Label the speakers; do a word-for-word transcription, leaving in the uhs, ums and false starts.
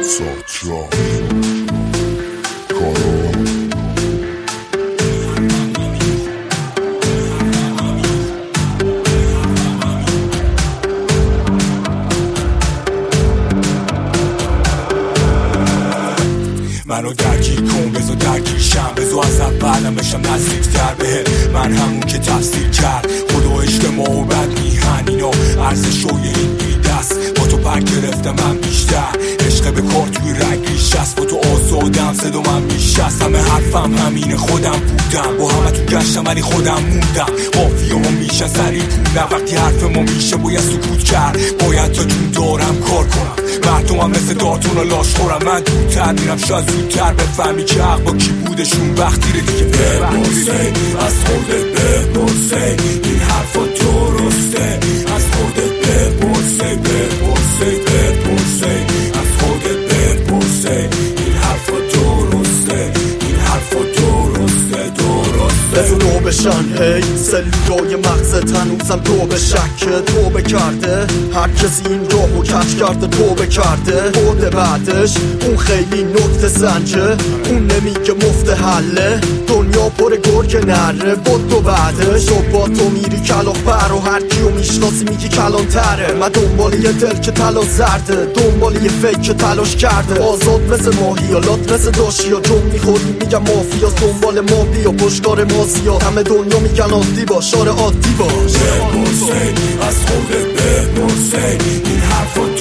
Speaker 1: ساترا کارا
Speaker 2: منو درگیر کن بزو درگیر شم بزو از اولم بشم نزدیکتر به من همون که تفسیر کرد خود و عشق ما و بد میهن اینو ارزش و یه این بیدست با تو پر گرفتم من بیشتر عشق به کار توی رنگ ریش است با تو آزادم زد و من میشست همه حرفم همین خودم بودم با همه تو گشتم ولی خودم موندم قافیه ها میشن سریع پونم وقتی حرف ما میشه باید سکوت کرد باید تا جون دارم کار کنم مردم هم مثل داتون و لاش خورم من دورتر میرم شاید زودتر بفهمی که حق با کی بودشون وقتی رو دیگه بپرسه از خودت بپرسه این حرفا درسته از خودت بپرسه بپرسه بپرسه از خودت بپرسه این حرفا درسته این حرفا درسته درسته
Speaker 3: بزو رو بشن هی سلولای مغزت هنوزم تو به شکه تو بکرده هر کسی این راهو کج کرده تو بکرده بوده بعدش اون خیلی نکته سنجه اون نمیگه مفت حله دنیا پر گرگ نره بود تو بعدش تو با تو میری کلاخ پر و هر کیو میشناسی میگی کلان تره من دنبال یه دل که تلا زرده دنبال یه فکر که تلاش کرده آزاد مثل ماهیالات مثل داشی یا جون میخوریم میگم مافیا دنبال ما بیا پشتکار ما زیاد همه دنیا میگن عادی باش آره عادی باش
Speaker 2: بپرسه از خودت بپرسه این حرفا